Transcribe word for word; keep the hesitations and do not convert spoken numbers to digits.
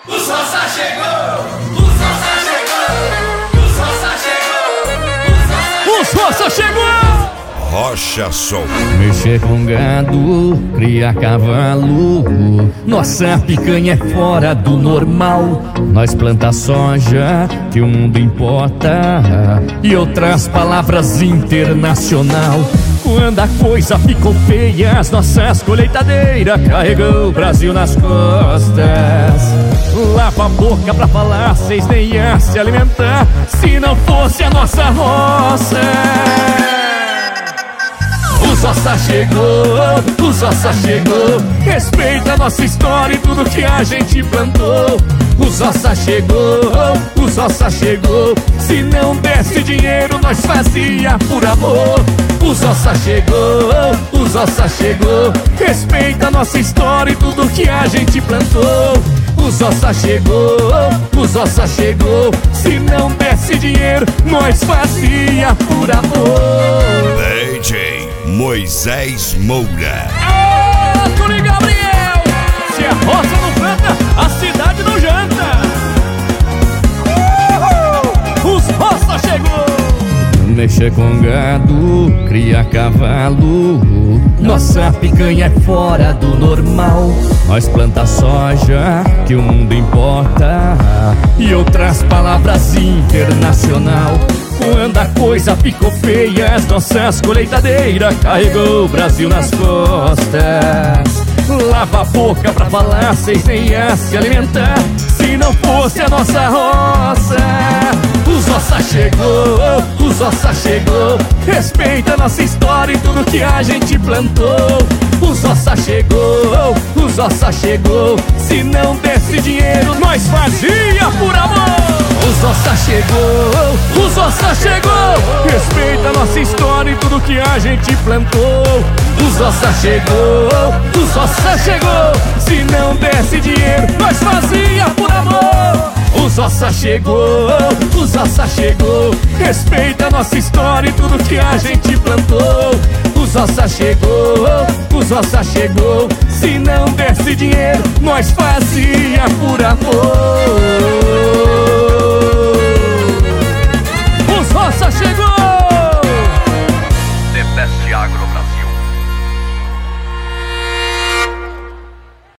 O Sossa chegou! O Sossa chegou! O Sossa chegou! O Sossa chegou! Rocha Som. Mexer com gado, criar cavalo. Nossa picanha é fora do normal. Nós planta soja, que o mundo importa, e outras palavras internacional. Quando a coisa ficou feia, as nossas colheitadeiras carregou o Brasil nas costas. Lava a boca pra falar, cês nem iam se alimentar se não fosse a nossa roça. O Sossa chegou, o Sossa chegou. Respeita a nossa história e tudo que a gente plantou. O Sossa chegou, o Sossa chegou. Se não desse dinheiro, nós fazia por amor. O Sossa chegou, o Sossa chegou. Respeita a nossa história e tudo que a gente plantou. O Sossa chegou, o Sossa chegou. Se não desse dinheiro, nós fazia por amor. D J Moisés Moura. Ô, Tony Gabriel! Se a roça não planta, a cidade não janta. Uhul! Os Roça chegou! Mexer com gado, criar cavalo. Nossa picanha é fora do normal. Nós planta soja, que o mundo importa, e outras palavras internacional. Quando a coisa ficou feia, as nossas colheitadeiras carregou o Brasil nas costas. Lava a boca pra falar, cês nem iam se alimentar se não fosse a nossa roça. O Sossa chegou, o Sossa chegou. Respeita a nossa história e tudo que a gente plantou. O Sossa chegou, o Sossa chegou. Se não desse dinheiro, nós fazia por amor. O Sossa chegou, o Sossa chegou. Respeita a nossa história e tudo que a gente plantou. O Sossa chegou, o Sossa chegou. Se não desse dinheiro, nós fazia por amor. O Sossa chegou, o Sossa chegou. Respeita a nossa história e tudo que a gente plantou. O Sossa chegou, o Sossa chegou. Se não desse dinheiro, nós fazia por amor.